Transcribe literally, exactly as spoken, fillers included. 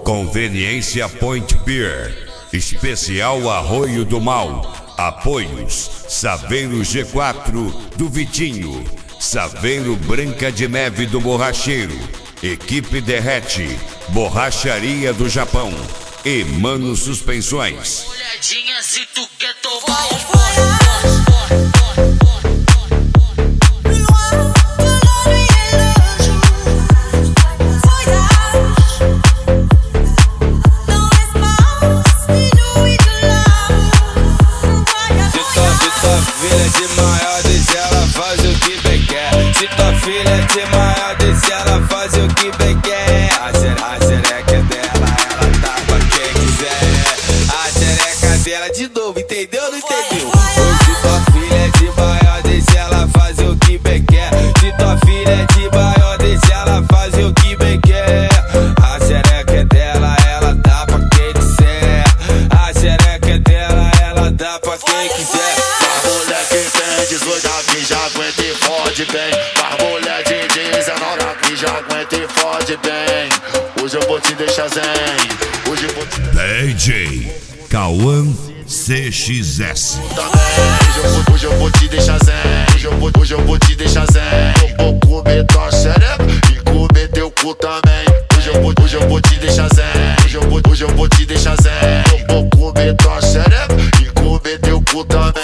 Conveniência Point Beer, especial Arroio do Mal. Apoios: Saveiro G quatro do Vitinho, Saveiro Branca de Neve do Borracheiro, Equipe Derrete, Borracharia do Japão e Mano Suspensões. Olhadinha se tu quer tomar um de maior, deixa ela fazer o que bem quer. Se tua filha é de maior, deixa ela fazer o que bem quer. A xereca é dela, ela tá pra quem quiser. A xereca dela de novo, entendeu ou não entendeu? Se tua filha é de maior, deixa ela fazer o que bem quer. Se tua filha é de maior, deixa ela fazer o que bem quer. A xereca é dela, ela tá pra quem quiser. A xereca é dela, ela tá pra quem quiser. Já aguenta e fode bem. Mas mulher de dezenove que já aguenta e fode bem. Hoje eu vou te deixar zen. Hoje eu vou te... D J Cauã C X S. Também, hoje eu, vou, hoje eu vou te deixar zen. Hoje eu vou, hoje eu vou te deixar zen. Eu vou comer tua xereca e comer teu cu também. Hoje eu vou, hoje eu vou te deixar zen. Hoje eu vou, hoje eu vou te deixar zen. Eu vou comer tua xereca e comer teu cu também.